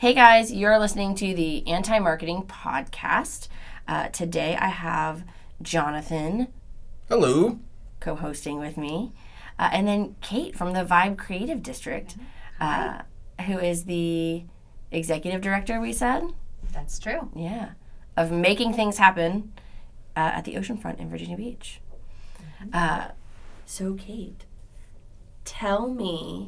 Hey guys, you're listening to the Anti-Marketing Podcast. Today I have Jonathan. Hello. Co-hosting with me. And then Kate from the Vibe Creative District, who is the executive director, we said? That's true. Yeah. Of making things happen at the oceanfront in Virginia Beach. So Kate, tell me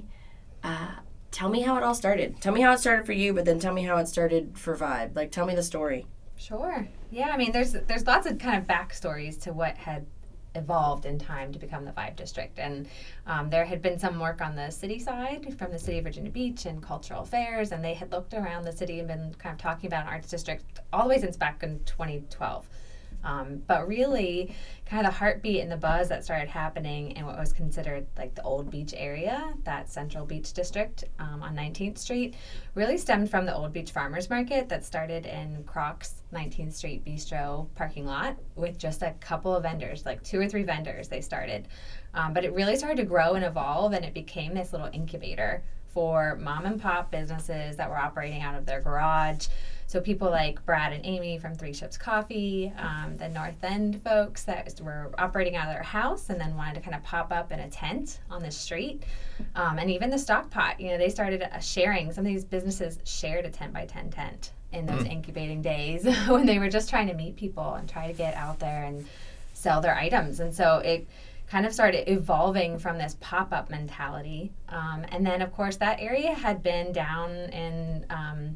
how it all started. Tell me how it started for you, but then tell me how it started for Vibe. Like, tell me the story. Sure. Yeah, I mean, there's lots of kind of backstories to what had evolved in time to become the Vibe District. And there had been some work on the city side from the city of Virginia Beach and cultural affairs, and they had looked around the city and been kind of talking about an arts district all the way since back in 2012. But really, kind of the heartbeat and the buzz that started happening in what was considered like the Old Beach area, that Central Beach District on 19th Street, really stemmed from the Old Beach Farmers Market that started in Crocs 19th Street Bistro parking lot with just a couple of vendors, like 2 or 3 vendors they started. But it really started to grow and evolve, and it became this little incubator for mom and pop businesses that were operating out of their garage. So people like Brad and Amy from Three Ships Coffee, the North End folks that were operating out of their house and then wanted to kind of pop up in a tent on the street. And even the Stock Pot, they started sharing. Some of these businesses shared a 10 by 10 tent in those incubating days when they were just trying to meet people and try to get out there and sell their items. And so it kind of started evolving from this pop-up mentality. And then, of course, that area had been down in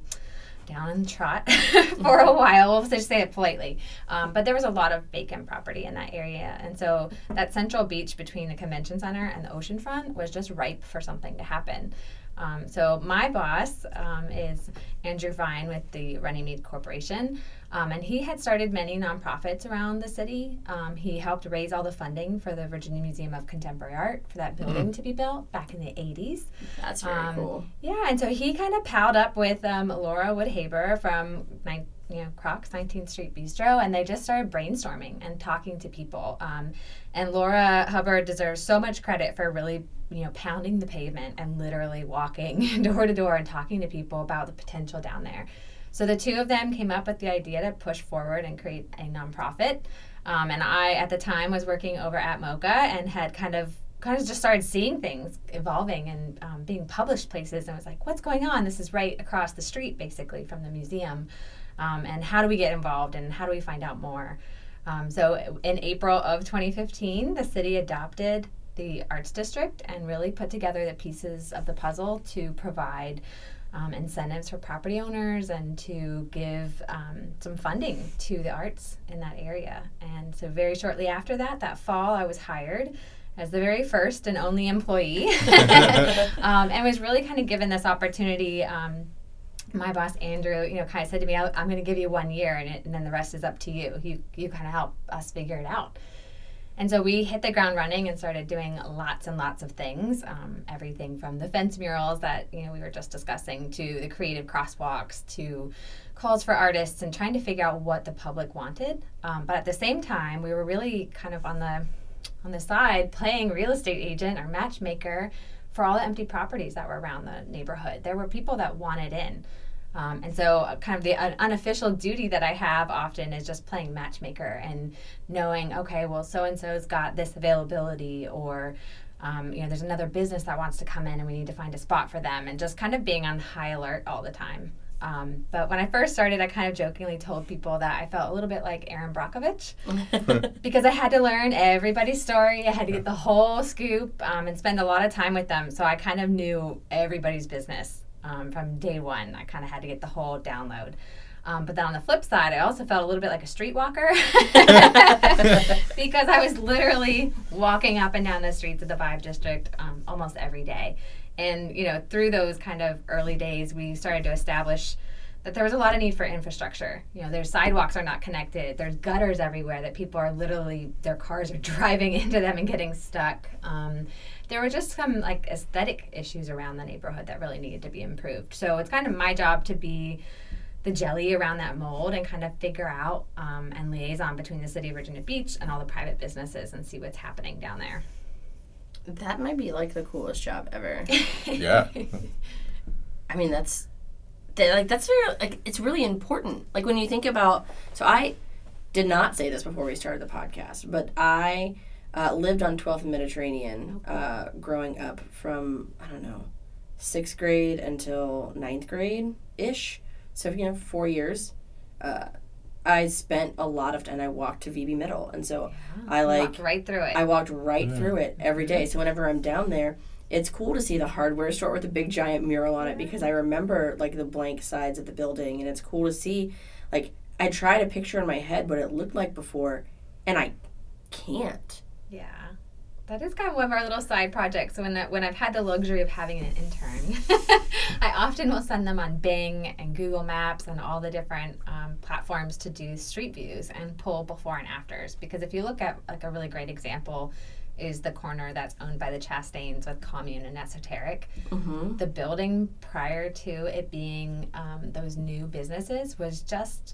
the trot for a while. We'll just say it politely. But there was a lot of vacant property in that area. And so that Central Beach between the convention center and the oceanfront was just ripe for something to happen. So my boss is Andrew Vine with the Runnymede Corporation, and he had started many nonprofits around the city. He helped raise all the funding for the Virginia Museum of Contemporary Art for that building to be built back in the 80s. That's very cool. Yeah, and so he kind of palled up with Laura Woodhaber from Crocs 19th Street Bistro, and they just started brainstorming and talking to people. And Laura Hubbard deserves so much credit for really pounding the pavement and literally walking door to door and talking to people about the potential down there. So the two of them came up with the idea to push forward and create a nonprofit. And I, at the time, was working over at MoCA and had kind of just started seeing things evolving and being published places, and was like, what's going on? This is right across the street, basically, from the museum. And how do we get involved, and how do we find out more? So in April of 2015, the city adopted the Arts District and really put together the pieces of the puzzle to provide incentives for property owners and to give some funding to the arts in that area. And so very shortly after that fall, I was hired as the very first and only employee and was really kind of given this opportunity. My boss, Andrew, kind of said to me, I'm going to give you 1 year and then the rest is up to you. You kind of help us figure it out. And so we hit the ground running and started doing lots and lots of things, everything from the fence murals that we were just discussing to the creative crosswalks to calls for artists and trying to figure out what the public wanted. But at the same time, we were really kind of on the side playing real estate agent or matchmaker for all the empty properties that were around the neighborhood. There were people that wanted in. And so kind of the unofficial duty that I have often is just playing matchmaker and knowing, okay, well, so-and-so's got this availability, or, there's another business that wants to come in and we need to find a spot for them, and just kind of being on high alert all the time. But when I first started, I kind of jokingly told people that I felt a little bit like Aaron Brockovich because I had to learn everybody's story. I had to get the whole scoop and spend a lot of time with them. So I kind of knew everybody's business. From day one, I kind of had to get the whole download. But then on the flip side, I also felt a little bit like a streetwalker because I was literally walking up and down the streets of the Vibe District almost every day. And, through those kind of early days, we started to establish that there was a lot of need for infrastructure. Their sidewalks are not connected. There's gutters everywhere that people are literally, their cars are driving into them and getting stuck. There were just some aesthetic issues around the neighborhood that really needed to be improved. So it's kind of my job to be the jelly around that mold and kind of figure out and liaison between the city of Virginia Beach and all the private businesses and see what's happening down there. That might be the coolest job ever. Yeah. I mean, that's that's very, like, it's really important. Like, when you think about, so I did not say this before we started the podcast, but I lived on 12th Mediterranean growing up from, I don't know, 6th grade until 9th grade-ish. So, 4 years. I spent a lot of time, I walked to VB Middle. And so I walked right through it. I walked right through it every day. So whenever I'm down there, it's cool to see the hardware store with a big giant mural on it, because I remember, like, the blank sides of the building, and it's cool to see, like, I try to picture in my head what it looked like before, and I can't. Yeah. That is kind of one of our little side projects. When I've had the luxury of having an intern, I often will send them on Bing and Google Maps and all the different platforms to do street views and pull before and afters. Because if you look at, like, a really great example is the corner that's owned by the Chastains with Commune and Esoteric. Mm-hmm. The building prior to it being those new businesses was just,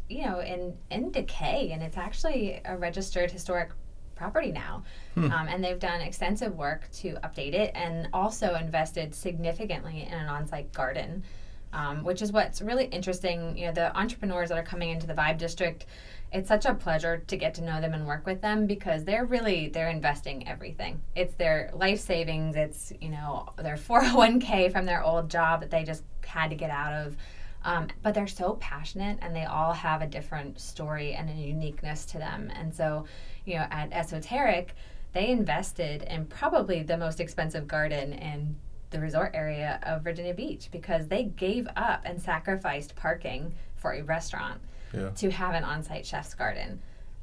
in decay, and it's actually a registered historic property now. And they've done extensive work to update it, and also invested significantly in an on-site garden, which is what's really interesting. The entrepreneurs that are coming into the Vibe District, it's such a pleasure to get to know them and work with them, because they're investing everything. It's their life savings. It's, their 401k from their old job that they just had to get out of. But they're so passionate, and they all have a different story and a uniqueness to them. And so, at Esoteric, they invested in probably the most expensive garden in the resort area of Virginia Beach, because they gave up and sacrificed parking for a restaurant to have an on-site chef's garden.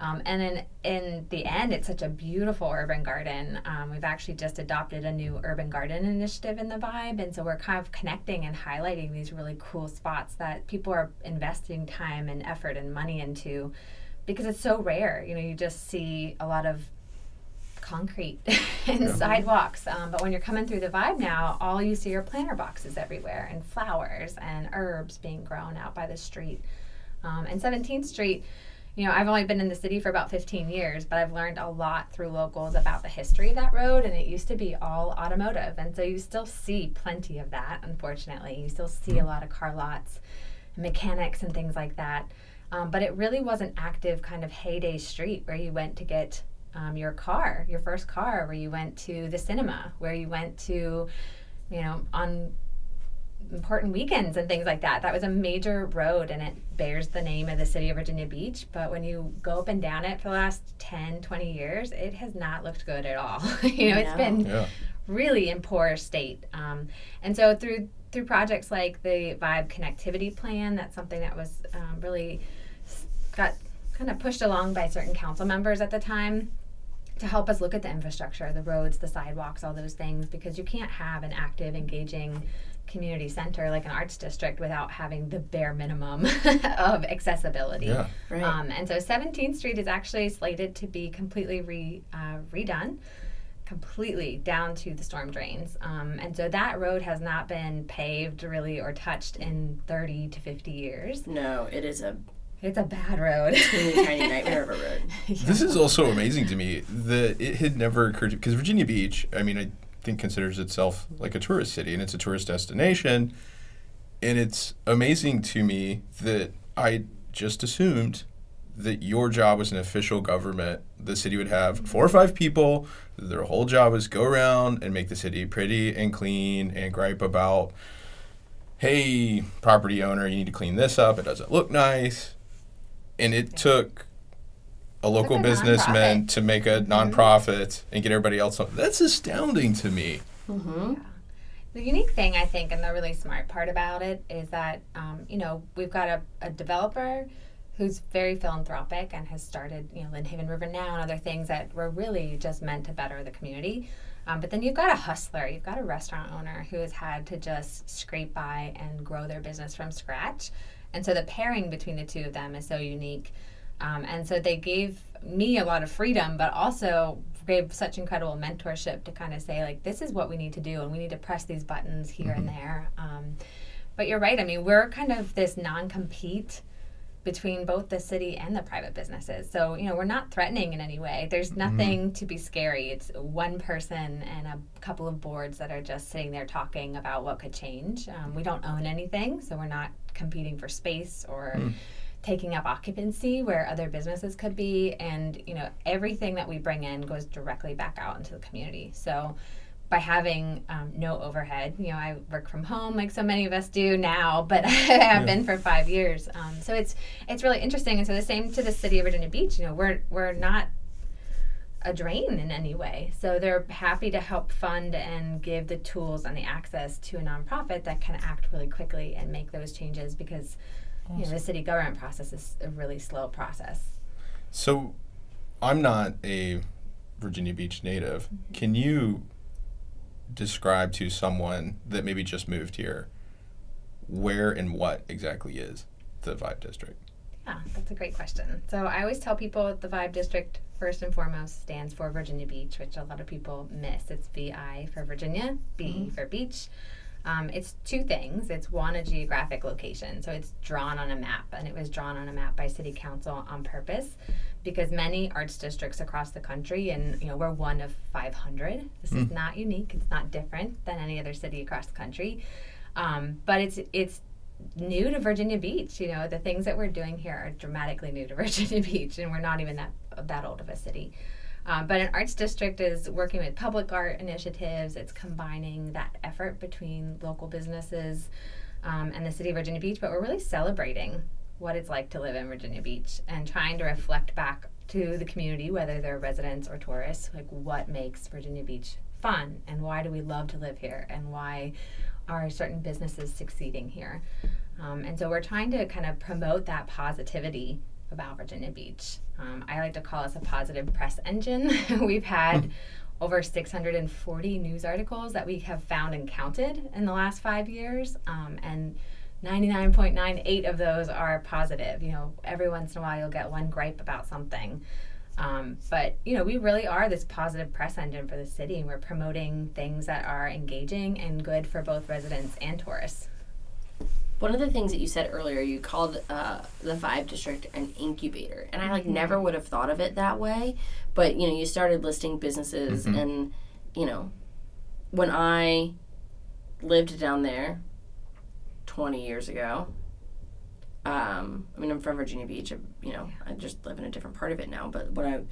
And in the end, it's such a beautiful urban garden. We've actually just adopted a new urban garden initiative in the Vibe, and so we're kind of connecting and highlighting these really cool spots that people are investing time and effort and money into, because it's so rare. You just see a lot of concrete and sidewalks, but when you're coming through the Vibe now, all you see are planter boxes everywhere, and flowers and herbs being grown out by the street. And 17th Street, I've only been in the city for about 15 years, but I've learned a lot through locals about the history of that road, and it used to be all automotive, and so you still see plenty of that, unfortunately. You still see a lot of car lots, mechanics, and things like that, but it really was an active kind of heyday street where you went to get your first car, where you went to the cinema, where you went to, on important weekends and things like that. That was a major road, and it bears the name of the city of Virginia Beach, but when you go up and down it for the last 10, 20 years, it has not looked good at all. It's been really in poor state. And so through projects like the Vibe Connectivity Plan, that's something that was really got kind of pushed along by certain council members at the time to help us look at the infrastructure, the roads, the sidewalks, all those things, because you can't have an active, engaging community center like an arts district without having the bare minimum of accessibility. Yeah. Right. And so 17th Street is actually slated to be completely redone, completely down to the storm drains. And so that road has not been paved really or touched in 30 to 50 years. No, it's a bad road. teeny tiny nightmare of a road. This is also amazing to me that it had never occurred, because Virginia Beach, I think considers itself like a tourist city, and it's a tourist destination, and it's amazing to me that I just assumed that your job was an official government. The city would have 4 or 5 people. Their whole job was go around and make the city pretty and clean and gripe about, hey, property owner, you need to clean this up. It doesn't look nice. And it took a local businessman to make a nonprofit and get everybody else on. That's astounding to me. Mm-hmm. Yeah. The unique thing, I think, and the really smart part about it is that, we've got a developer who's very philanthropic and has started, Lynn River Now and other things that were really just meant to better the community. But then you've got a hustler, you've got a restaurant owner who has had to just scrape by and grow their business from scratch. And so the pairing between the two of them is so unique. And so they gave me a lot of freedom, but also gave such incredible mentorship to kind of say, like, this is what we need to do, and we need to press these buttons here and there. But you're right. We're kind of this non-compete between both the city and the private businesses. So, we're not threatening in any way. There's nothing to be scary. It's one person and a couple of boards that are just sitting there talking about what could change. We don't own anything, so we're not competing for space or taking up occupancy where other businesses could be. And, everything that we bring in goes directly back out into the community. So by having no overhead, I work from home like so many of us do now, but I have been for 5 years. So it's really interesting. And so the same to the city of Virginia Beach, we're not a drain in any way. So they're happy to help fund and give the tools and the access to a nonprofit that can act really quickly and make those changes because the city government process is a really slow process. So I'm not a Virginia Beach native. Can you describe to someone that maybe just moved here where and what exactly is the Vibe District? Yeah, that's a great question. So I always tell people the Vibe District, first and foremost, stands for Virginia Beach, which a lot of people miss. It's VI for Virginia, B for beach. It's two things. It's one, a geographic location. So it's drawn on a map, and it was drawn on a map by City Council on purpose because many arts districts across the country, and we're one of 500. This is not unique. It's not different than any other city across the country. But it's new to Virginia Beach. The things that we're doing here are dramatically new to Virginia Beach, and we're not even that old of a city. But an arts district is working with public art initiatives. It's combining that effort between local businesses and the city of Virginia Beach. But we're really celebrating what it's like to live in Virginia Beach and trying to reflect back to the community, whether they're residents or tourists, like what makes Virginia Beach fun and why do we love to live here and why are certain businesses succeeding here. And so we're trying to kind of promote that positivity about Virginia Beach. I like to call us a positive press engine. We've had over 640 news articles that we have found and counted in the last 5 years, and 99.98 of those are positive. Every once in a while you'll get one gripe about something. But we really are this positive press engine for the city, and we're promoting things that are engaging and good for both residents and tourists. One of the things that you said earlier, you called the Vibe District an incubator, and I never would have thought of it that way. But you started listing businesses, and when I lived down there 20 years ago, I'm from Virginia Beach. I just live in a different part of it now. But when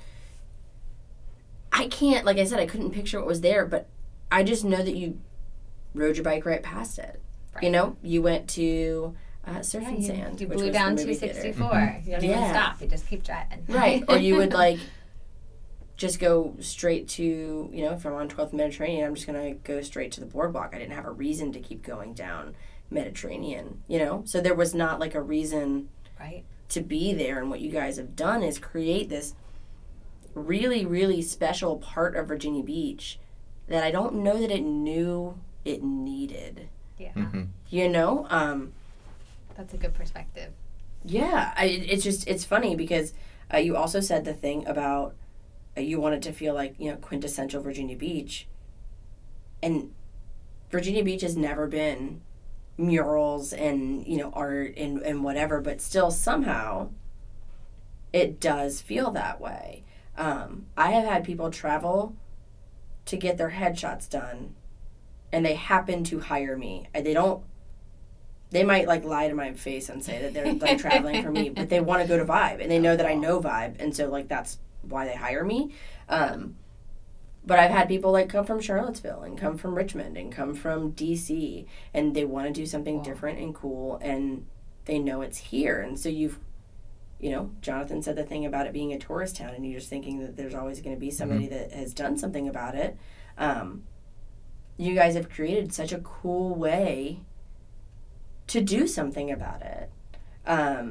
I can't, like I said, I couldn't picture what was there. But I just know that you rode your bike right past it. Right. You went to Surf and Sand. You blew down 264. You don't even stop. You just keep driving. Right. Or you would just go straight to, if I'm on 12th Mediterranean, I'm just going to go straight to the boardwalk. I didn't have a reason to keep going down Mediterranean, So there was not a reason to be there. And what you guys have done is create this really, really special part of Virginia Beach that I don't know that it knew it needed. Yeah. That's a good perspective. Yeah. It's funny because you also said the thing about you wanted to feel like, quintessential Virginia Beach. And Virginia Beach has never been murals and, art and whatever, but still somehow it does feel that way. I have had people travel to get their headshots done, and they happen to hire me. They might lie to my face and say that they're traveling for me, but they want to go to Vibe, and they know that I know Vibe, and so that's why they hire me. But I've had people come from Charlottesville and come from Richmond and come from DC, and they want to do something different and cool, and they know it's here. And so Jonathan said the thing about it being a tourist town, and you're just thinking that there's always going to be somebody that has done something about it. You guys have created such a cool way to do something about it. I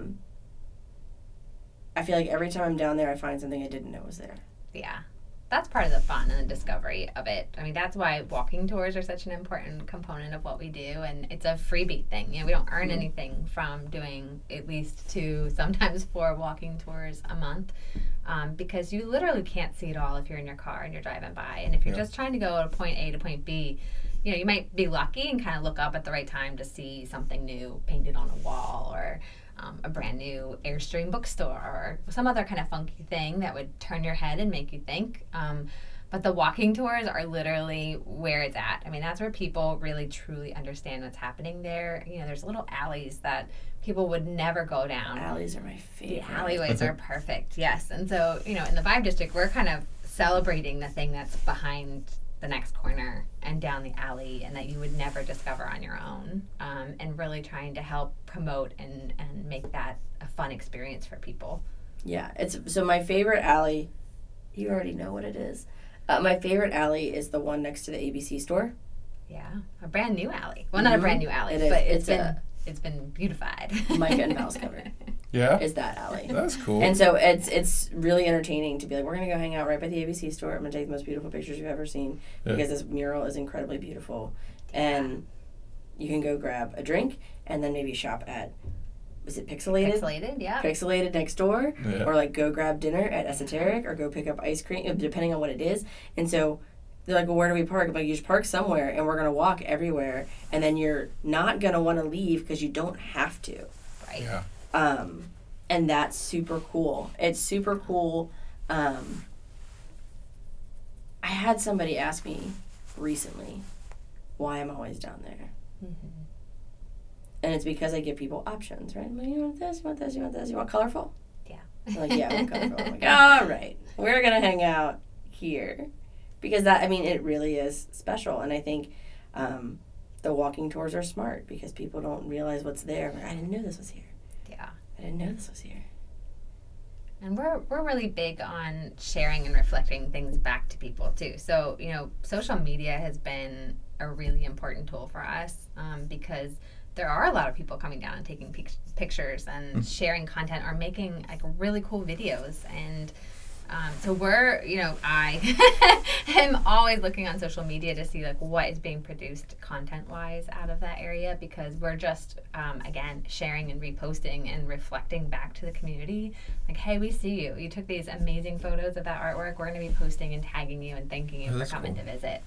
feel like every time I'm down there, I find something I didn't know was there. Yeah. That's part of the fun and the discovery of it. That's why walking tours are such an important component of what we do, and it's a freebie thing. We don't earn anything from doing at least 2, sometimes 4 walking tours a month, because you literally can't see it all if you're in your car and you're driving by. And if you're just trying to go to point A to point B, you might be lucky and kind of look up at the right time to see something new painted on a wall, or a brand new Airstream bookstore, or some other kind of funky thing that would turn your head and make you think. But the walking tours are literally where it's at. I mean, that's where people really truly understand what's happening there. There's little alleys that people would never go down. Alleys are my favorite. The alleyways are perfect, yes. And so, in the Vibe District, we're kind of celebrating the thing that's behind the next corner and down the alley, and that you would never discover on your own, and really trying to help promote and make that a fun experience for people. Yeah, so my favorite alley, you already know what it is. My favorite alley is the one next to the ABC store. Yeah, a brand new alley. Well, not a brand new alley, but it's been beautified. Micah and Val's cover. Yeah, is that alley. That's cool. And so it's really entertaining to be like, we're going to go hang out right by the ABC store. I'm going to take the most beautiful pictures you've ever seen because this mural is incredibly beautiful. And you can go grab a drink and then maybe shop at, was it Pixelated? Pixelated, yeah. Pixelated next door. Yeah. Or like go grab dinner at Esoteric or go pick up ice cream, depending on what it is. And so they're like, well, where do we park? I'm like, you just park somewhere and we're going to walk everywhere. And then you're not going to want to leave because you don't have to. Right. Yeah. And that's super cool. It's super cool. I had somebody ask me recently why I'm always down there. Mm-hmm. And it's because I give people options, right? I'm like, you want this, you want this, you want this, you want colorful? Yeah. They're like, yeah, I want colorful. I'm like, all right, we're going to hang out here. Because it really is special. And I think the walking tours are smart because people don't realize what's there. I didn't know this was here. Yeah. I didn't know this was here. And we're really big on sharing and reflecting things back to people too. So, social media has been a really important tool for us because there are a lot of people coming down and taking pictures and sharing content or making like really cool videos. And so we're, I am always looking on social media to see like what is being produced content-wise out of that area, because we're just, again, sharing and reposting and reflecting back to the community. Like, hey, we see you. You took these amazing photos of that artwork. We're going to be posting and tagging you and thanking you for coming to visit.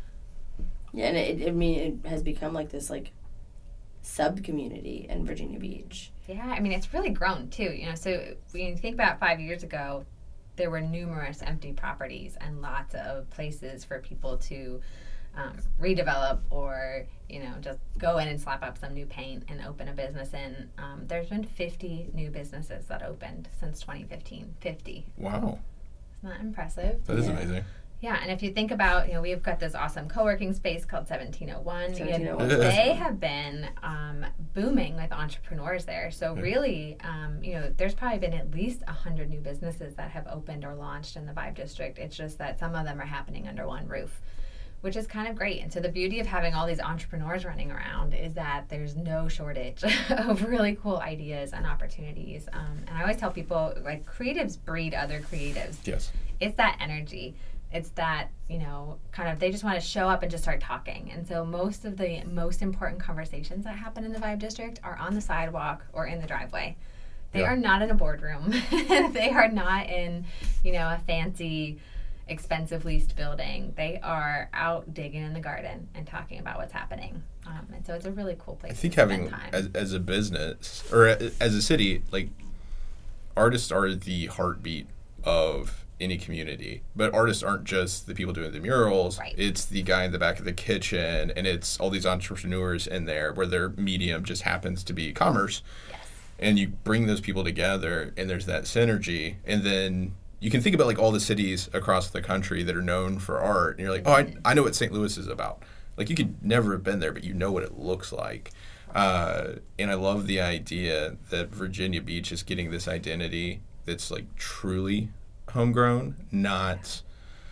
Yeah, and it has become like this like sub-community in Virginia Beach. Yeah, it's really grown too. So when you think about 5 years ago, there were numerous empty properties and lots of places for people to redevelop or, just go in and slap up some new paint and open a business in. There's been 50 new businesses that opened since 2015. 50. Wow. Isn't that impressive? That is amazing. Yeah, and if you think about, we've got this awesome co-working space called 1701. They have been booming with entrepreneurs there. So really, there's probably been at least 100 new businesses that have opened or launched in the Vibe District. It's just that some of them are happening under one roof, which is kind of great. And so the beauty of having all these entrepreneurs running around is that there's no shortage of really cool ideas and opportunities. And I always tell people, like, creatives breed other creatives. Yes. It's that energy. It's that, kind of, they just want to show up and just start talking. And so most of the most important conversations that happen in the Vibe District are on the sidewalk or in the driveway. They are not in a boardroom. They are not in, a fancy, expensive leased building. They are out digging in the garden and talking about what's happening. And so it's a really cool place. I think to having, spend time. as a business, or as a city, like, artists are the heartbeat of any community, but artists aren't just the people doing the murals. Right. It's the guy in the back of the kitchen, and it's all these entrepreneurs in there where their medium just happens to be commerce. Yes. And you bring those people together, and there's that synergy. And then you can think about like all the cities across the country that are known for art, and you're like, oh, I know what St. Louis is about. Like, you could never have been there, but you know what it looks like. And I love the idea that Virginia Beach is getting this identity that's like truly homegrown, not,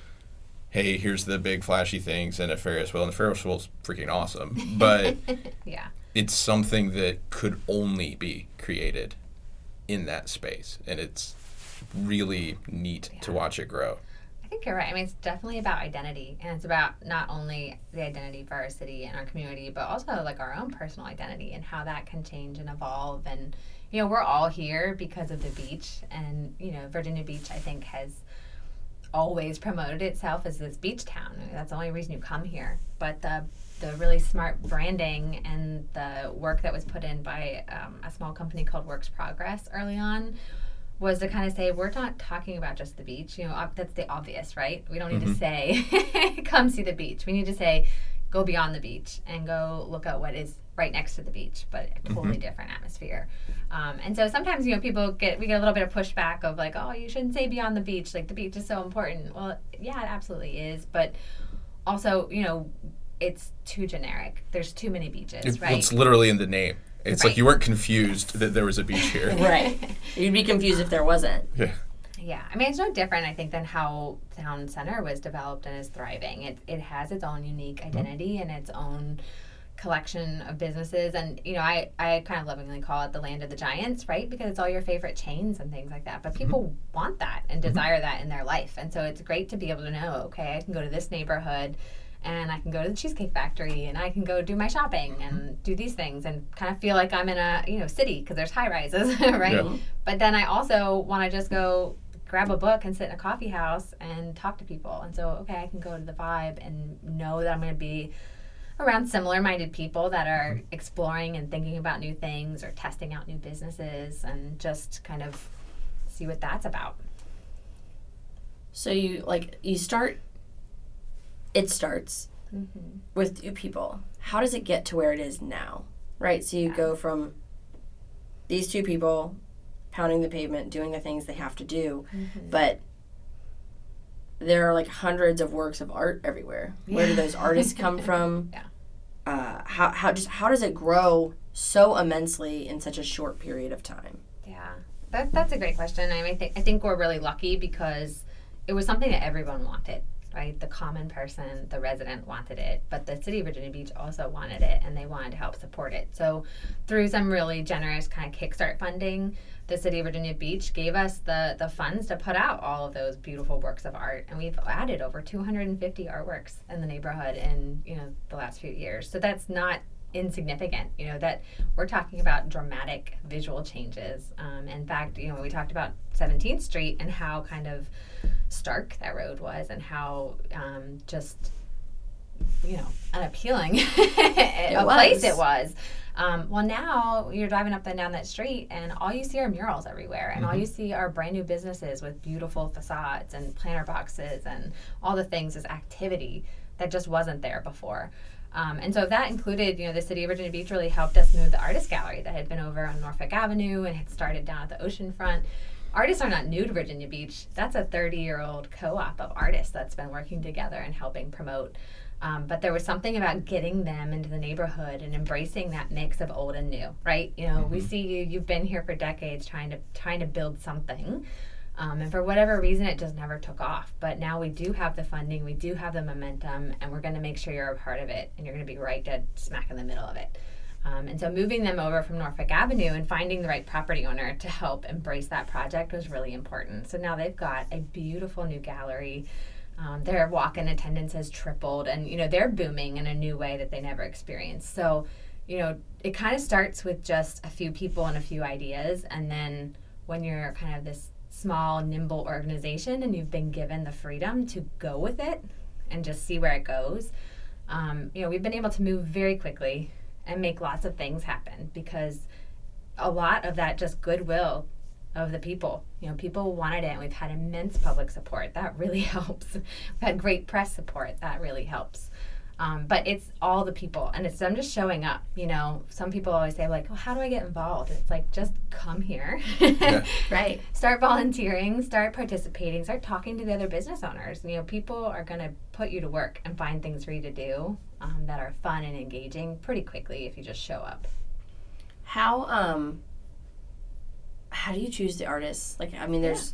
hey, here's the big flashy things and a Ferris wheel, and the Ferris wheel's freaking awesome, but yeah, it's something that could only be created in that space, and it's really neat to watch it grow. I think you're right. It's definitely about identity, and it's about not only the identity for our city and our community, but also like our own personal identity and how that can change and evolve. And we're all here because of the beach, and Virginia Beach, I think, has always promoted itself as this beach town. That's the only reason you come here. But the the really smart branding and the work that was put in by a small company called Works Progress early on was to kind of say, we're not talking about just the beach. That's the obvious, right? We don't need to say, come see the beach. We need to say, go beyond the beach and go look at what is right next to the beach, but a totally different atmosphere. And so sometimes, we get a little bit of pushback of like, oh, you shouldn't say beyond the beach. Like, the beach is so important. Well, yeah, it absolutely is. But also, it's too generic. There's too many beaches, right? It's literally in the name. It's like you weren't confused that there was a beach here. Right. You'd be confused if there wasn't. Yeah. Yeah. I mean, it's no different, I think, than how Town Center was developed and is thriving. It has its own unique identity and its own collection of businesses. And, I kind of lovingly call it the land of the giants, right? Because it's all your favorite chains and things like that. But people want that and desire that in their life. And so it's great to be able to know, okay, I can go to this neighborhood and I can go to the Cheesecake Factory and I can go do my shopping and do these things and kind of feel like I'm in a city because there's high rises, right? Yeah. But then I also want to just go grab a book and sit in a coffee house and talk to people. And so, okay, I can go to the Vibe and know that I'm going to be around similar-minded people that are exploring and thinking about new things or testing out new businesses and just kind of see what that's about. So it starts with 2 people. How does it get to where it is now? Right? So you go from these 2 people pounding the pavement, doing the things they have to do, but there are like hundreds of works of art everywhere. Where do those artists come from? How does it grow so immensely in such a short period of time? Yeah, that's a great question. I mean, I think we're really lucky because it was something that everyone wanted. Right? The common person, the resident wanted it, but the city of Virginia Beach also wanted it, and they wanted to help support it. So through some really generous kind of Kickstart funding, the city of Virginia Beach gave us the funds to put out all of those beautiful works of art, and we've added over 250 artworks in the neighborhood in the last few years. So that's not insignificant, that we're talking about dramatic visual changes. In fact, we talked about 17th Street and how kind of stark that road was and how just unappealing place it was. Well, now you're driving up and down that street and all you see are murals everywhere and all you see are brand new businesses with beautiful facades and planter boxes and all the things, this activity that just wasn't there before. And so that included, the city of Virginia Beach really helped us move the Artist Gallery that had been over on Norfolk Avenue and had started down at the oceanfront. Artists are not new to Virginia Beach. That's a 30-year-old co-op of artists that's been working together and helping promote. But there was something about getting them into the neighborhood and embracing that mix of old and new, right? We see you've been here for decades trying to build something. And for whatever reason, it just never took off. But now we do have the funding, we do have the momentum, and we're going to make sure you're a part of it, and you're going to be right dead smack in the middle of it. And so moving them over from Norfolk Avenue and finding the right property owner to help embrace that project was really important. So now they've got a beautiful new gallery. Their walk-in attendance has tripled, and they're booming in a new way that they never experienced. So, it kind of starts with just a few people and a few ideas, and then when you're kind of this small, nimble organization and you've been given the freedom to go with it and just see where it goes, we've been able to move very quickly and make lots of things happen because a lot of that just goodwill of the people. People wanted it, and we've had immense public support. That really helps. We've had great press support. That really helps. But it's all the people, and it's them just showing up. Some people always say, like, well, how do I get involved? It's like, just come here. Yeah. Right. Start volunteering, start participating, start talking to the other business owners. People are going to put you to work and find things for you to do that are fun and engaging pretty quickly if you just show up. How do you choose the artists? There's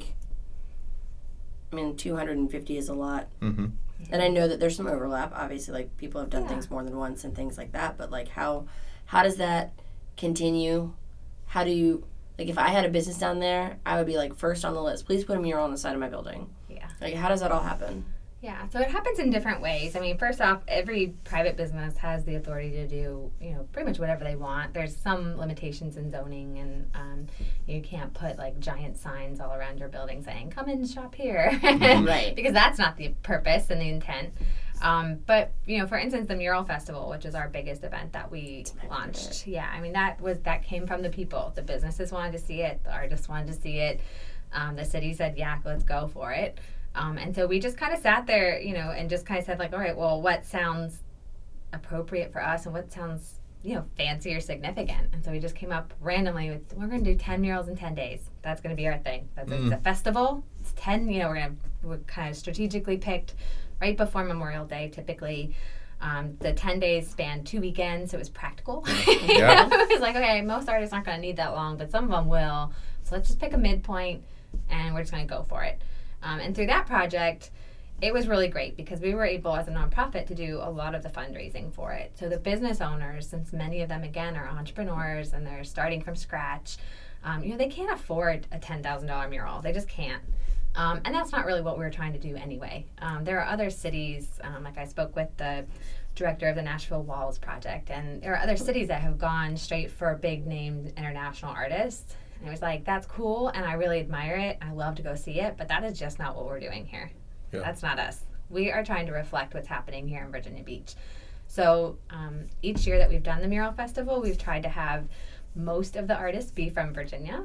250 is a lot. Mm-hmm. And I know that there's some overlap. Obviously, people have done things more than once and things like that. But how does that continue? How do you if I had a business down there, I would be first on the list. Please put a mural on the side of my building. Yeah. How does that all happen? Yeah, so it happens in different ways. First off, every private business has the authority to do, pretty much whatever they want. There's some limitations in zoning, and you can't put giant signs all around your building saying, "Come and shop here," Right? Because that's not the purpose and the intent. But for instance, the Mural Festival, which is our biggest event that we launched, that came from the people. The businesses wanted to see it, the artists wanted to see it. The city said, "Yeah, let's go for it." And so we just kind of sat there, and just kind of said, like, all right, well, what sounds appropriate for us, and what sounds fancy or significant. And so we just came up randomly with, we're going to do 10 murals in 10 days. That's going to be our thing. It's a festival. It's 10, we're kind of strategically picked right before Memorial Day, typically. The 10 days spanned 2 weekends, so it was practical. Yeah. It was like, okay, most artists aren't going to need that long, but some of them will. So let's just pick a midpoint, and we're just going to go for it. And through that project, it was really great because we were able, as a nonprofit, to do a lot of the fundraising for it. So the business owners, since many of them, again, are entrepreneurs and they're starting from scratch, they can't afford a $10,000 mural. They just can't. And that's not really what we were trying to do anyway. There are other cities, like I spoke with the director of the Nashville Walls Project, and there are other cities that have gone straight for big-name international artists. And it was like, that's cool, and I really admire it. I love to go see it, but that is just not what we're doing here. Yeah. That's not us. We are trying to reflect what's happening here in Virginia Beach. So each year that we've done the Mural Festival, we've tried to have most of the artists be from Virginia.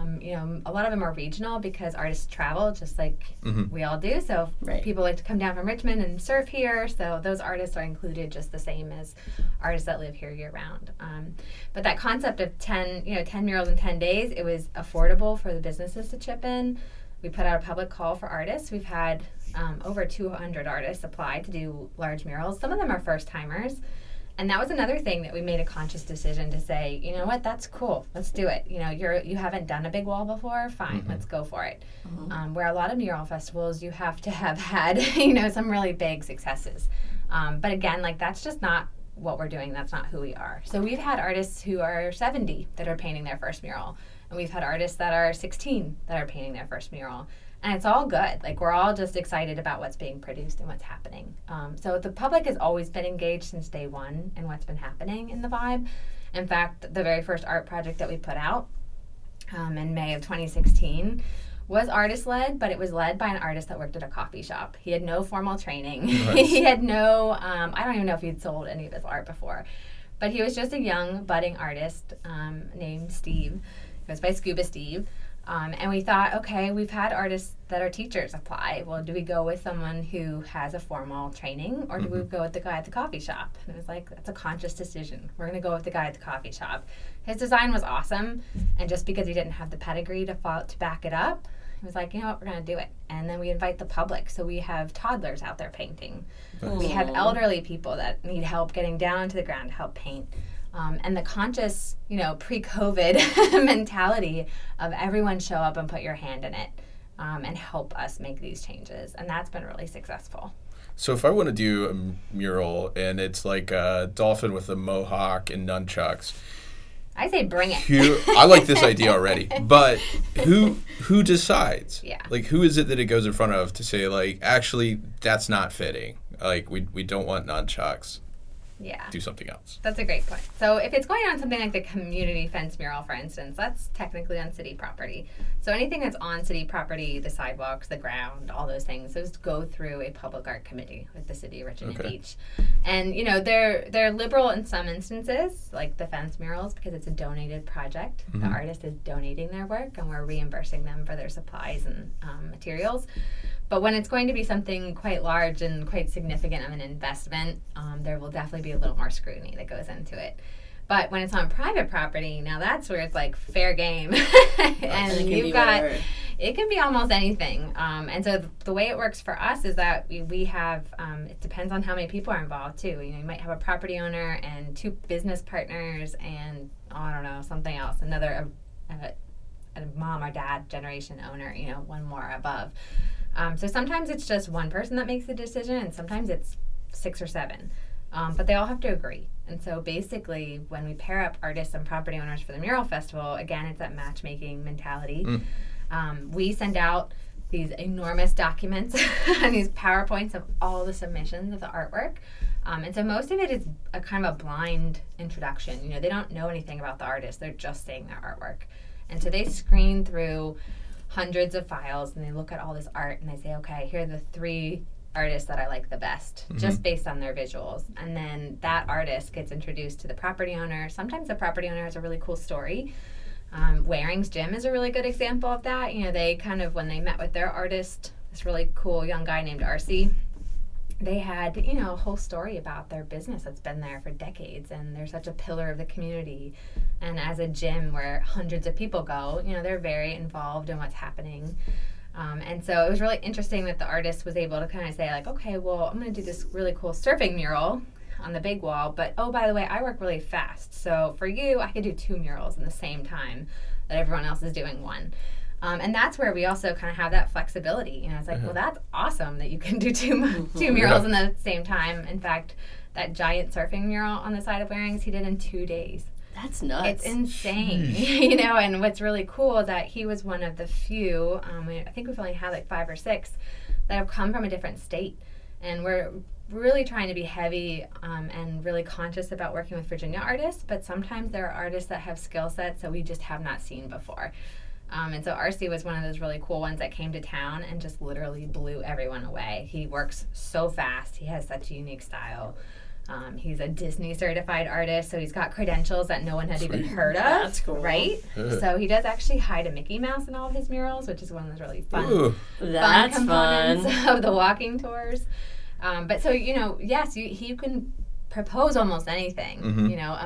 A lot of them are regional because artists travel just like we all do. So people like to come down from Richmond and surf here. So those artists are included just the same as artists that live here year round. But that concept of 10 murals in 10 days, it was affordable for the businesses to chip in. We put out a public call for artists. We've had over 200 artists apply to do large murals. Some of them are first timers. And that was another thing that we made a conscious decision to say, you know what, that's cool. Let's do it. You haven't done a big wall before. Fine, let's go for it. Where a lot of mural festivals, you have to have had, some really big successes. But again, that's just not what we're doing. That's not who we are. So we've had artists who are 70 that are painting their first mural. And we've had artists that are 16 that are painting their first mural. And it's all good. We're all just excited about what's being produced and what's happening. So the public has always been engaged since day one in what's been happening in the Vibe. In fact, the very first art project that we put out in May of 2016 was artist-led, but it was led by an artist that worked at a coffee shop. He had no formal training. Nice. He had no, I don't even know if he'd sold any of his art before. But he was just a young, budding artist named Steve. It was by Scuba Steve. And we thought, okay, we've had artists that are teachers apply. Well, do we go with someone who has a formal training, or do we go with the guy at the coffee shop? And it was like, that's a conscious decision. We're going to go with the guy at the coffee shop. His design was awesome, and just because he didn't have the pedigree to back it up, he was like, you know what, we're going to do it. And then we invite the public. So we have toddlers out there painting. Nice. We have elderly people that need help getting down to the ground to help paint. And the conscious, pre-COVID mentality of everyone show up and put your hand in it and help us make these changes. And that's been really successful. So if I want to do a mural and it's like a dolphin with a mohawk and nunchucks, I say bring it. I like this idea already. But who decides? Yeah. Who is it that it goes in front of to say, actually, that's not fitting. We don't want nunchucks. Yeah. Do something else. That's a great point. So if it's going on something like the community fence mural, for instance, that's technically on city property. So anything that's on city property, the sidewalks, the ground, all those things, those go through a public art committee with the city of Virginia Beach. And, they're liberal in some instances, like the fence murals, because it's a donated project. The artist is donating their work, and we're reimbursing them for their supplies and materials. But when it's going to be something quite large and quite significant of an investment, there will definitely be a little more scrutiny that goes into it. But when it's on private property, now that's where it's fair game. And it can be almost anything. And so the way it works for us is that we have, it depends on how many people are involved too. You might have a property owner and 2 business partners and, something else, another a mom or dad generation owner, one more above. So sometimes it's just one person that makes the decision, and sometimes it's 6 or 7. But they all have to agree. And so basically, when we pair up artists and property owners for the Mural Festival, again, it's that matchmaking mentality. We send out these enormous documents and these PowerPoints of all the submissions of the artwork. And so most of it is a kind of a blind introduction. They don't know anything about the artist. They're just seeing their artwork. And so they screen through hundreds of files, and they look at all this art, and they say, okay, here are the 3 artist that I like the best, just based on their visuals. And then that artist gets introduced to the property owner. Sometimes the property owner has a really cool story. Waring's Gym is a really good example of that. You know, they kind of, when they met with their artist, this really cool young guy named RC, they had, you know, a whole story about their business that's been there for decades, and they're such a pillar of the community. And as a gym where hundreds of people go, you know, they're very involved in what's happening. And so it was really interesting that the artist was able to kind of say, like, okay, well, I'm going to do this really cool surfing mural on the big wall, but oh, by the way, I work really fast. So for you, I could do 2 murals in the same time that everyone else is doing one. And that's where we also kind of have that flexibility. You know, it's like, well, that's awesome that you can do two murals in the same time. In fact, that giant surfing mural on the side of Waring's, he did in 2 days. That's nuts. It's insane, you know, and what's really cool is that he was one of the few, I think we've only had like 5 or 6, that have come from a different state. And we're really trying to be heavy and really conscious about working with Virginia artists, but sometimes there are artists that have skill sets that we just have not seen before. And so RC was one of those really cool ones that came to town and just literally blew everyone away. He works so fast. He has such a unique style. He's a Disney certified artist, so he's got credentials that no one had even heard of. That's cool. Right? So he does actually hide a Mickey Mouse in all of his murals, which is one of those really fun components of the walking tours. But so, you know, yes, he can propose almost anything. You know,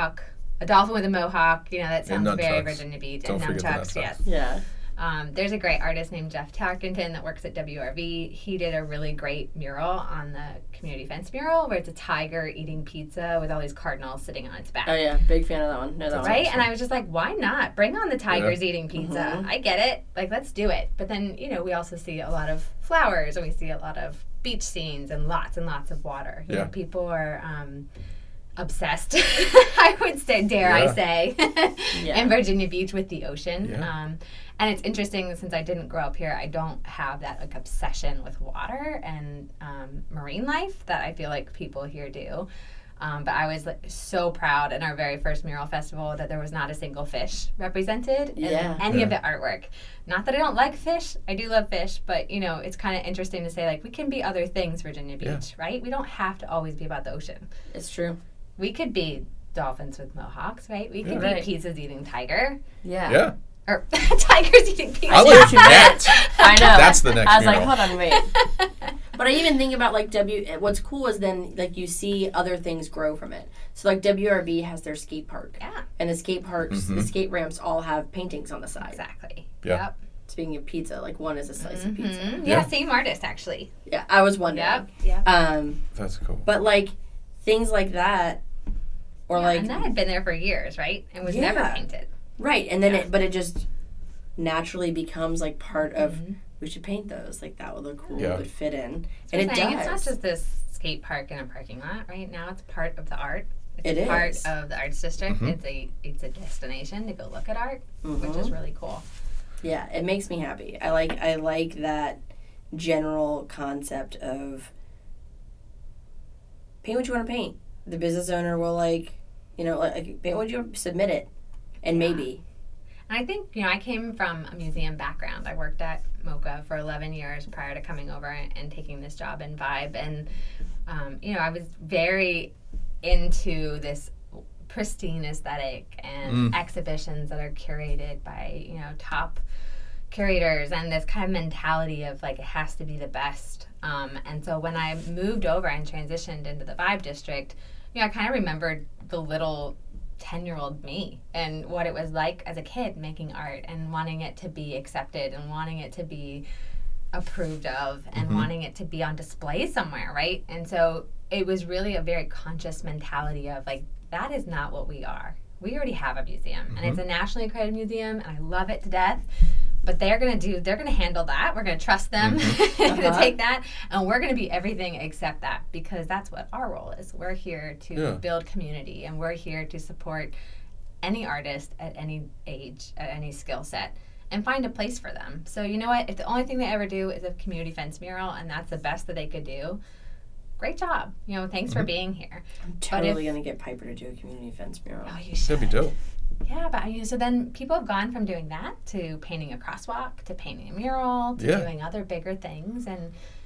a dolphin with a mohawk, you know, that sounds very Virginia Beach. Don't and forget nunchucks, the yes. Yeah. There's a great artist named Jeff Tarkenton that works at WRV. He did a really great mural on the community fence mural where it's a tiger eating pizza with all these cardinals sitting on its back. Oh, yeah. Big fan of that one. Know that one. Right? And I was just like, why not? Bring on the tigers eating pizza. I get it. Like, let's do it. But then, you know, we also see a lot of flowers, and we see a lot of beach scenes and lots of water. You know, people are obsessed, I would say, dare I say, in Virginia Beach with the ocean. And it's interesting, since I didn't grow up here, I don't have that like obsession with water and marine life that I feel like people here do. But I was like, so proud in our very first mural festival that there was not a single fish represented in any of the artwork. Not that I don't like fish. I do love fish. But, you know, it's kind of interesting to say, like, we can be other things, Virginia Beach, right? We don't have to always be about the ocean. It's true. We could be dolphins with mohawks, right? We could be pizzas eating tiger. Yeah. Or tigers eating pizza. I like that. I know. That's the next I was mural. like, hold on, wait. But I even think about, like, what's cool is then, like, you see other things grow from it. So, like, WRV has their skate park. Yeah. And the skate parks, the skate ramps all have paintings on the side. Exactly. Yeah. Yep. Speaking of pizza, like, one is a slice of pizza. Yeah, same artist, actually. Yeah, I was wondering. Yep. That's cool. But, like, things like that, or, like... And that had been there for years, right? And was never painted. Right, and then it just naturally becomes, like, part of... We should paint those. Like, that would look cool. It would fit in. So and it does. It's not just this skate park in a parking lot, right? Now it's part of the art. It's part of the arts district. It's a destination to go look at art, which is really cool. Yeah, it makes me happy. I like that general concept of paint what you want to paint. The business owner will, like, you know, like, paint what you submit it. And maybe. And I think, you know, I came from a museum background. I worked at MoCA for 11 years prior to coming over and taking this job in Vibe. And, you know, I was very into this pristine aesthetic and exhibitions that are curated by, you know, top curators and this kind of mentality of, like, it has to be the best. And so when I moved over and transitioned into the Vibe district, you know, I kind of remembered the little 10-year-old me and what it was like as a kid making art and wanting it to be accepted and wanting it to be approved of and wanting it to be on display somewhere, right? And so it was really a very conscious mentality of, like, that is not what we are. We already have a museum and it's a nationally accredited museum and I love it to death. But they're going to handle that. We're going to trust them to take that. And we're going to be everything except that, because that's what our role is. We're here to build community, and we're here to support any artist at any age, at any skill set, and find a place for them. So you know what? If the only thing they ever do is a community fence mural, and that's the best that they could do, great job. You know, thanks for being here. I'm totally going to get Piper to do a community fence mural. Oh, you should. That'd be dope. Yeah, but so then people have gone from doing that to painting a crosswalk, to painting a mural, to doing other bigger things. And,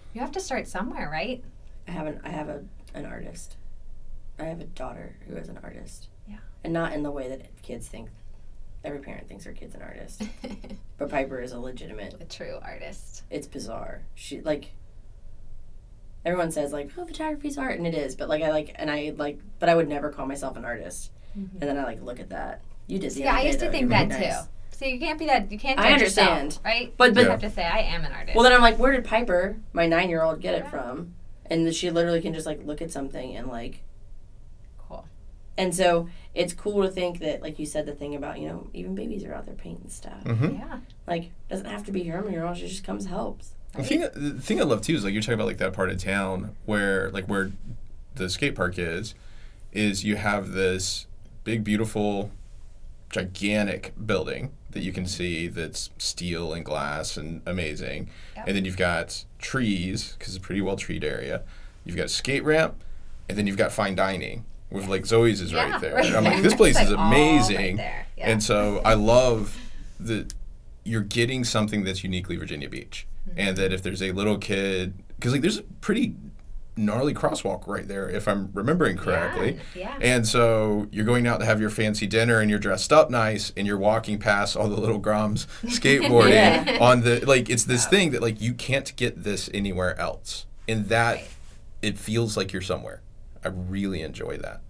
You have to start somewhere, right? I have an artist. I have a daughter who is an artist. Yeah. And not in the way that kids think. Every parent thinks their kid's an artist. But Piper is a legitimate. A true artist. It's bizarre. She, like, everyone says, like, oh, photography's art, and it is. But, but I would never call myself an artist. Mm-hmm. And then I, look at that. You did the I used to think that, nice. too. So you can't be that, you can't judge I understand. yourself, right? But you have to say, I am an artist. Well, then I'm like, where did Piper, my 9-year-old, get it from? And she literally can just, look at something and, Cool. And so it's cool to think that, like you said, the thing about, even babies are out there painting stuff. Mm-hmm. Yeah. Doesn't have to be your mural. She just comes helps. Right? The thing I love, too, is, you're talking about, that part of town where the skate park is you have this big, beautiful, gigantic building that you can see that's steel and glass and amazing. Yep. And then you've got trees, because it's a pretty well-treed area. You've got a skate ramp, and then you've got fine dining. With Zoe's is right there. Right. I'm like, this place is amazing. Right yeah. And so I love that you're getting something that's uniquely Virginia Beach. Mm-hmm. And that if there's a little kid, because there's a pretty gnarly crosswalk right there, if I'm remembering correctly. Yeah. And so you're going out to have your fancy dinner and you're dressed up nice and you're walking past all the little Groms skateboarding on the, it's this thing that you can't get this anywhere else. And that, it feels like you're somewhere. I really enjoy that.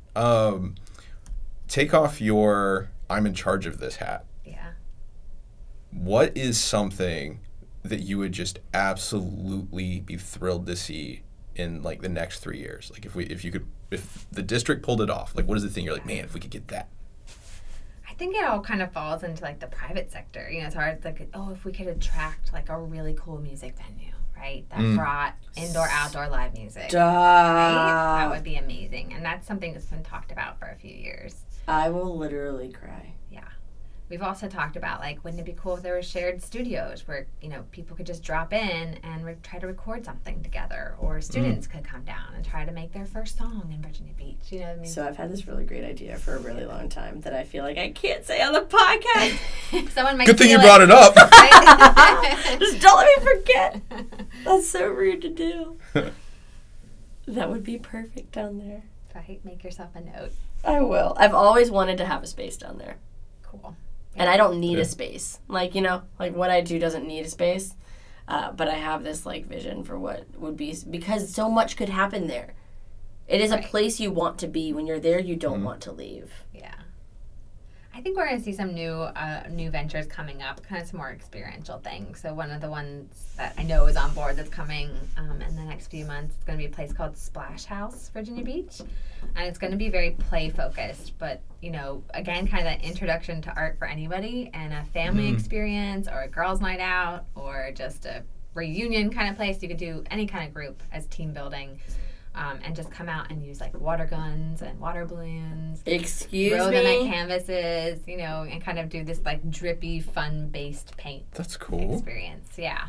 Take off your I'm in charge of this hat. Yeah. What is something that you would just absolutely be thrilled to see in the next 3 years? If the district pulled it off, what is the thing you're like, man, if we could get that? I think it all kind of falls into the private sector. It's hard. If we could attract a really cool music venue. Right, that brought indoor-outdoor live music. Right? That would be amazing, and that's something that's been talked about for a few years. I will literally cry. Yeah, we've also talked about wouldn't it be cool if there were shared studios where people could just drop in and try to record something together, or students could come down and try to make their first song in Virginia Beach. You know what I mean? So I've had this really great idea for a really long time that I feel like I can't say on the podcast. Someone might. Good thing you brought it up. Just don't let me forget. That's so rude to do. That would be perfect down there. Right, make yourself a note. I will. I've always wanted to have a space down there. Cool. Yeah. And I don't need a space. What I do doesn't need a space. But I have this vision for what would be, because so much could happen there. It is a place you want to be. When you're there, you don't want to leave. Yeah. I think we're going to see some new ventures coming up, kind of some more experiential things. So one of the ones that I know is on board that's coming in the next few months, it's going to be a place called Splash House, Virginia Beach. And it's going to be very play-focused, but, again, kind of that introduction to art for anybody, and a family experience or a girls' night out or just a reunion kind of place. You could do any kind of group as team building. And just come out and use water guns and water balloons. Throw them at canvases, and kind of do this drippy, fun-based paint. That's cool. Experience, yeah.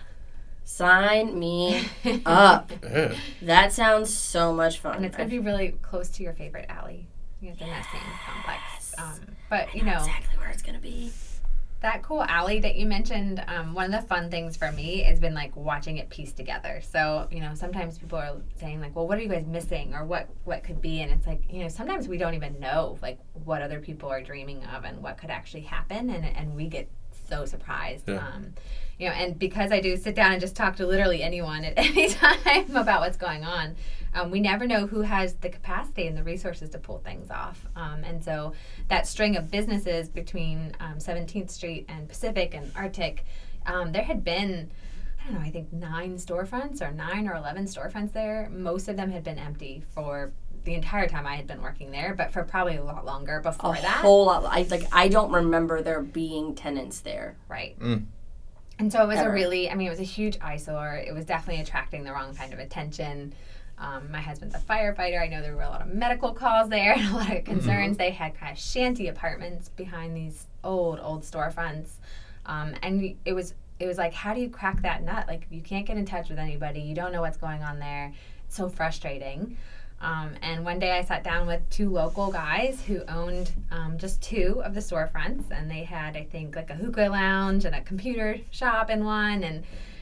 Sign me up. Yeah. That sounds so much fun. And it's going to be really close to your favorite alley. It's in that same complex. But I know exactly where it's going to be. That cool alley that you mentioned, one of the fun things for me has been watching it piece together. So, sometimes people are saying well, what are you guys missing, or what could be? And it's sometimes we don't even know what other people are dreaming of and what could actually happen, and we get so surprised. Yeah. And because I do sit down and just talk to literally anyone at any time about what's going on, we never know who has the capacity and the resources to pull things off. And so that string of businesses between 17th Street and Pacific and Arctic, there had been, I think 9 storefronts or 9 or 11 storefronts there. Most of them had been empty for the entire time I had been working there, but for probably a lot longer before that. A whole lot. I don't remember there being tenants there. Right. And so it was it was a huge eyesore. It was definitely attracting the wrong kind of attention. My husband's a firefighter. I know there were a lot of medical calls there and a lot of concerns. They had kind of shanty apartments behind these old storefronts. And it was how do you crack that nut? You can't get in touch with anybody. You don't know what's going on there. It's so frustrating. And one day I sat down with 2 local guys who owned just 2 of the storefronts, and they had, I think, a hookah lounge and a computer shop in one, and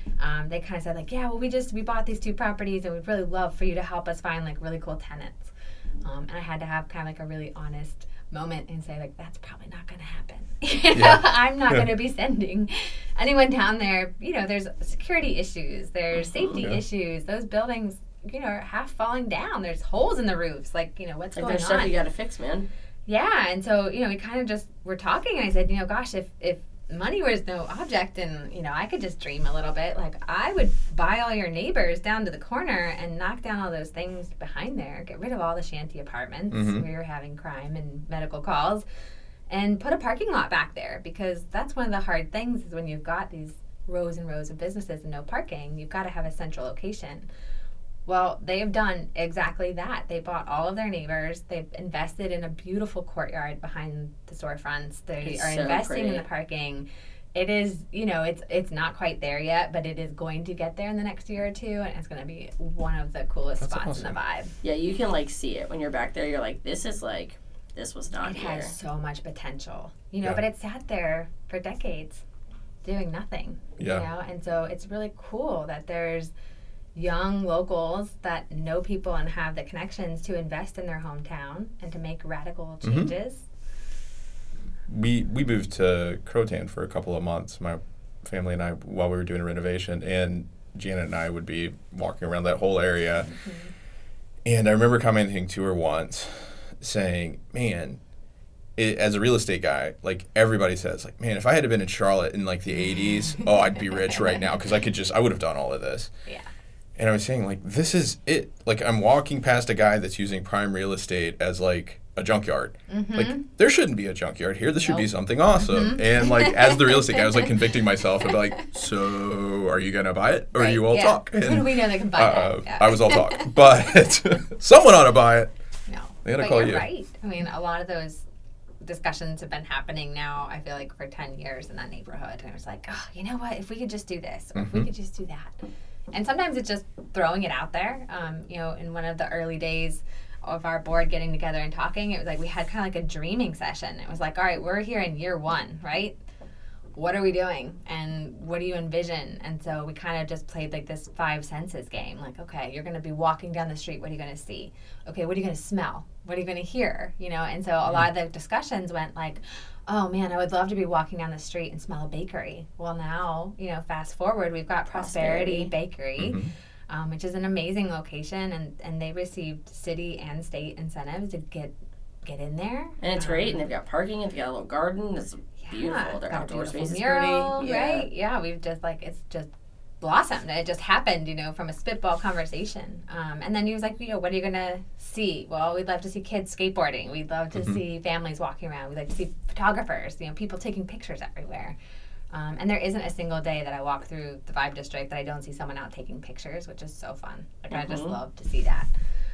they kind of said like, yeah, well, we bought these 2 properties and we'd really love for you to help us find like really cool tenants. And I had to have kind of like a really honest moment and say like, that's probably not going to happen. I'm not going to be sending anyone down there. There's security issues, there's safety issues. Those buildings, are half falling down. There's holes in the roofs. Like, what's going on? There's stuff you got to fix, man. Yeah, and so, we kind of just were talking, and I said, gosh, if money was no object and, I could just dream a little bit, like, I would buy all your neighbors down to the corner and knock down all those things behind there, get rid of all the shanty apartments where you're having crime and medical calls, and put a parking lot back there, because that's one of the hard things is when you've got these rows and rows of businesses and no parking, you've got to have a central location. Well, they have done exactly that. They bought all of their neighbors. They've invested in a beautiful courtyard behind the storefronts. They are investing in the parking. It is, it's not quite there yet, but it is going to get there in the next year or 2, and it's going to be one of the coolest spots in the Vibe. Yeah, you can, like, see it when you're back there. You're like, this was not here. It has so much potential, but it sat there for decades doing nothing, and so it's really cool that there's young locals that know people and have the connections to invest in their hometown and to make radical changes. We moved to Croton for a couple of months, my family and I, while we were doing a renovation, and Janet and I would be walking around that whole area. And I remember commenting to her once saying, man, as a real estate guy, like, everybody says, like, man, if I had been in Charlotte in like the 80s, I'd be rich right now, because I would have done all of this. Yeah. And I was saying, like, this is it. Like, I'm walking past a guy that's using prime real estate as, like, a junkyard. Like, there shouldn't be a junkyard here. This should be something awesome. And, like, as the real estate guy, I was, like, convicting myself and be like, so are you going to buy it? Or are you all talk? And, we know they can buy it. Yeah. I was all talk. But someone ought to buy it. No. They got to call you. Right. I mean, a lot of those discussions have been happening now, I feel like, for 10 years in that neighborhood. And it was like, oh, you know what? If we could just do this, or if we could just do that. And sometimes it's just throwing it out there. In one of the early days of our board getting together and talking, it was like we had kind of like a dreaming session. It was like, all right, we're here in year 1, right? What are we doing? And what do you envision? And so we kind of just played like this 5 senses game. Like, okay, you're going to be walking down the street. What are you going to see? Okay, what are you going to smell? What are you going to hear? And so a lot of the discussions went like, oh man, I would love to be walking down the street and smell a bakery. Well, now, fast forward, we've got Prosperity Bakery, which is an amazing location, and they received city and state incentives to get in there. And it's great, and they've got parking, and they've got a little garden. It's beautiful. Their outdoor space is mural, pretty. Right? Yeah, we've just it's just blossomed. It just happened, from a spitball conversation. And then he was like, what are you going to see? Well, we'd love to see kids skateboarding. We'd love to see families walking around. We'd like to see photographers, people taking pictures everywhere. And there isn't a single day that I walk through the Vibe District that I don't see someone out taking pictures, which is so fun. Like, I just love to see that.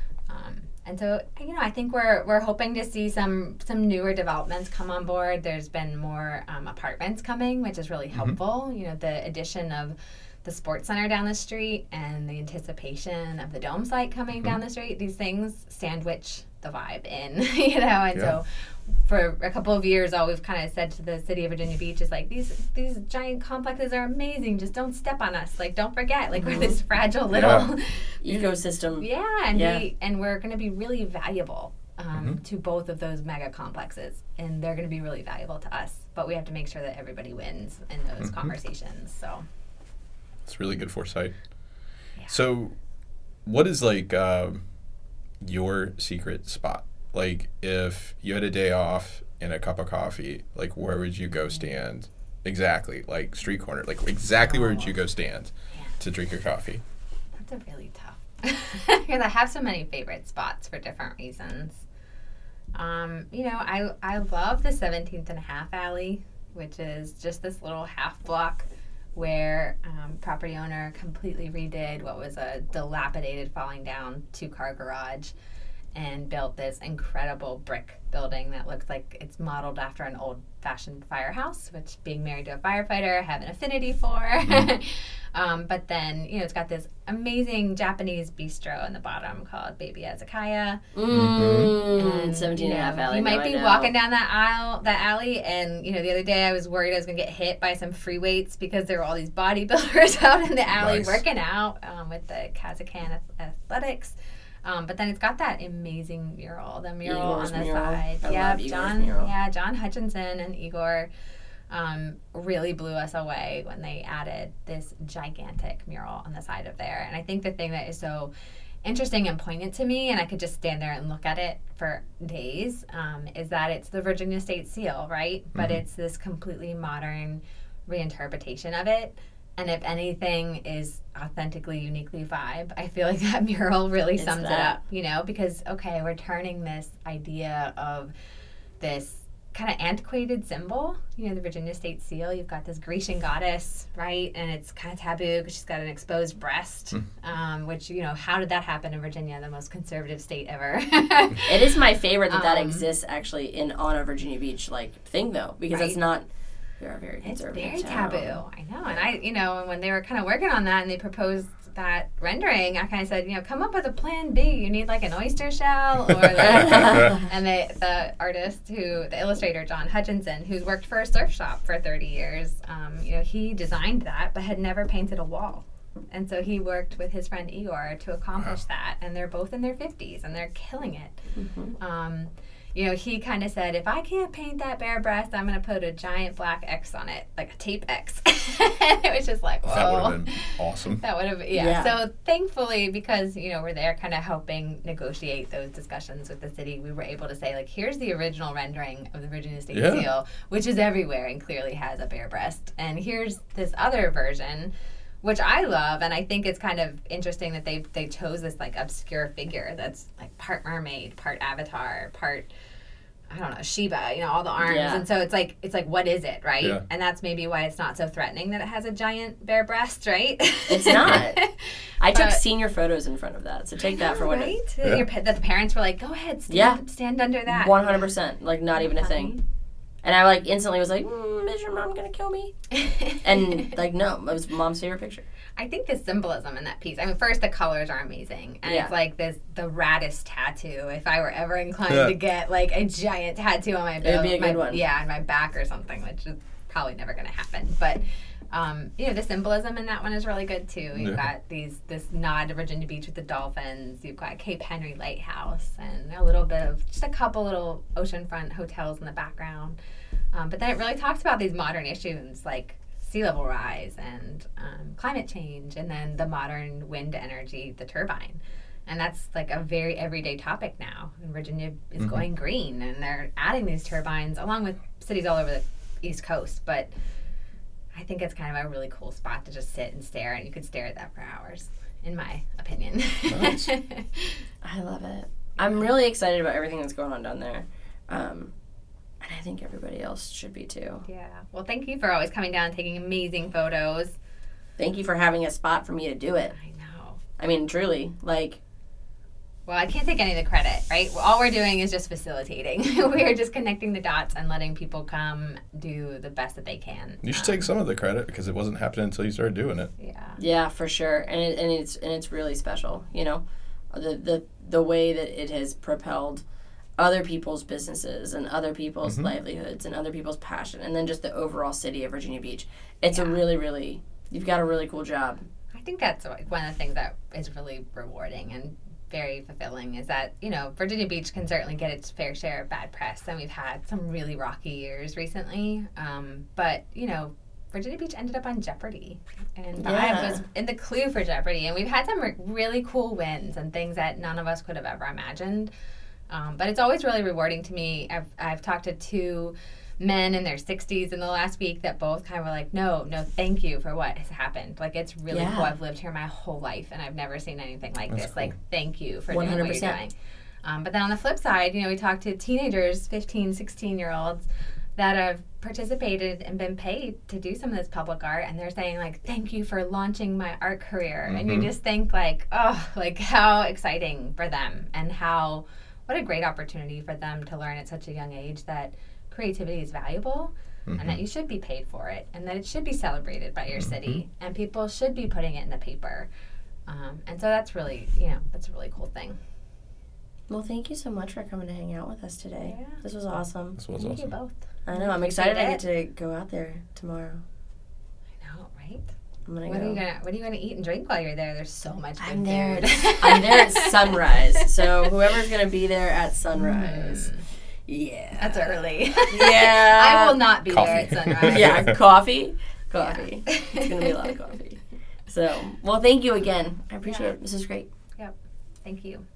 And so, I think we're hoping to see some newer developments come on board. There's been more apartments coming, which is really helpful. The addition of the sports center down the street and the anticipation of the dome site coming down the street, these things sandwich the Vibe in, and so for a couple of years, all we've kind of said to the city of Virginia Beach is like, these giant complexes are amazing, just don't step on us, like, don't forget, like, we're this fragile little ecosystem. And we're going to be really valuable to both of those mega complexes, and they're going to be really valuable to us, but we have to make sure that everybody wins in those conversations. So it's really good foresight. So what is like your secret spot? Like, if you had a day off and a cup of coffee, like, where would you go stand? Exactly, like, street corner. Like, exactly where would you go stand to drink your coffee? That's a really tough. Because I have so many favorite spots for different reasons. I love the 17th and a half alley, which is just this little half block where property owner completely redid what was a dilapidated, falling down 2-car garage, and built this incredible brick building that looks like it's modeled after an old-fashioned firehouse, which, being married to a firefighter, I have an affinity for. But then, you know, it's got this amazing Japanese bistro in the bottom called Baby Azakaya. And 17 and a half alley. You might be walking down that alley, and, you know, the other day I was worried I was going to get hit by some free weights because there were all these bodybuilders out in the alley working out with the Kazakhstan Athletics. But then it's got that amazing mural, the mural Igor's on the mural. side. I love Igor's John, mural. John Hutchinson and Igor really blew us away when they added this gigantic mural on the side of there. And I think the thing that is so interesting and poignant to me, and I could just stand there and look at it for days, is that it's the Virginia State Seal, right? But it's this completely modern reinterpretation of it. And if anything is authentically, uniquely vibe, I feel like that mural really sums it up, you know? Because, okay, we're turning this idea of this kind of antiquated symbol, you know, the Virginia State Seal. You've got this Grecian goddess, right? And it's kind of taboo because she's got an exposed breast, which, you know, how did that happen in Virginia, the most conservative state ever? It is my favorite that exists actually on a Virginia Beach thing, though, because it's not. They're a very conservative It's very town. taboo. I know. And you know, when they were kind of working on that and they proposed that rendering, I kind of said, you know, come up with a plan B. You need like an oyster shell or and the artist the illustrator, John Hutchinson, who's worked for a surf shop for 30 years, you know, he designed that but had never painted a wall. And so he worked with his friend Igor to accomplish that. And they're both in their 50s and they're killing it. You know, he kind of said, if I can't paint that bare breast, I'm going to put a giant black X on it, like a tape X. And it was just like, whoa. That would have been awesome. That would have, yeah. So thankfully, because, you know, we're there kind of helping negotiate those discussions with the city, we were able to say, like, here's the original rendering of the Virginia State Seal, which is everywhere and clearly has a bare breast. And here's this other version, which I love, and I think it's kind of interesting that they chose this like obscure figure that's like part mermaid, part avatar, part, I don't know, Sheba, you know, all the arms. Yeah. And so it's like what is it, right? Yeah. And that's maybe why it's not so threatening that it has a giant bare breast, right? It's not. I took senior photos in front of that, so take that for what right? it Yeah. That the parents were like, go ahead, stand under that. 100%, like not even a thing. And I like instantly was like, is your mom gonna kill me? And like, no, it was mom's favorite picture. I think the symbolism in that piece. I mean, first the colors are amazing, and it's like the raddest tattoo. If I were ever inclined to get like a giant tattoo on my It'd be a good one. Yeah, on my back or something, which is probably never going to happen. But you know, the symbolism in that one is really good too. You've got this nod to Virginia Beach with the dolphins. You've got Cape Henry Lighthouse and a little bit of just a couple little oceanfront hotels in the background. But then it really talks about these modern issues like sea level rise and climate change, and then the modern wind energy, the turbine. And that's like a very everyday topic now. And Virginia is going green, and they're adding these turbines along with cities all over the East Coast. But I think it's kind of a really cool spot to just sit and stare, and you could stare at that for hours, in my opinion. Nice. I love it. I'm really excited about everything that's going on down there. And I think everybody else should be too. Yeah. Well, thank you for always coming down and taking amazing photos. Thank you for having a spot for me to do it. I know. I mean, truly, like... Well, I can't take any of the credit, right? All we're doing is just facilitating. We're just connecting the dots and letting people come do the best that they can. You should take some of the credit because it wasn't happening until you started doing it. Yeah. Yeah, for sure. And it's really special, you know? The way that it has propelled other people's businesses and other people's livelihoods and other people's passion, and then just the overall city of Virginia Beach. It's a really, really, you've got a really cool job. I think that's one of the things that is really rewarding and very fulfilling is that, you know, Virginia Beach can certainly get its fair share of bad press, and we've had some really rocky years recently. But, you know, Virginia Beach ended up on Jeopardy, and I was in the clue for Jeopardy, and we've had some really cool wins and things that none of us could have ever imagined. But it's always really rewarding to me. I've talked to two men in their 60s in the last week that both kind of were like, no, thank you for what has happened. Like, it's really cool. I've lived here my whole life, and I've never seen anything like this. Cool. Like, thank you for doing what you're doing. But then on the flip side, you know, we talked to teenagers, 15, 16-year-olds, that have participated and been paid to do some of this public art, and they're saying, like, thank you for launching my art career. And you just think, like, oh, like, how exciting for them, and how what a great opportunity for them to learn at such a young age that creativity is valuable and that you should be paid for it and that it should be celebrated by your city and people should be putting it in the paper. And so that's really, that's a really cool thing. Well, thank you so much for coming to hang out with us today. Yeah. This was awesome. This was Thank awesome. you both. I know. I'm excited I get to go out there tomorrow. I know, right? I'm gonna What go. are you gonna eat and drink while you're there? There's so much good I'm there. food. I'm there at sunrise. So whoever's gonna be there at sunrise. Yeah. That's early. Yeah. I will not be Coffee. there at sunrise. Yeah, coffee. Yeah. It's gonna be a lot of coffee. So, well, thank you again. I appreciate Yeah. it. This is great. Thank you.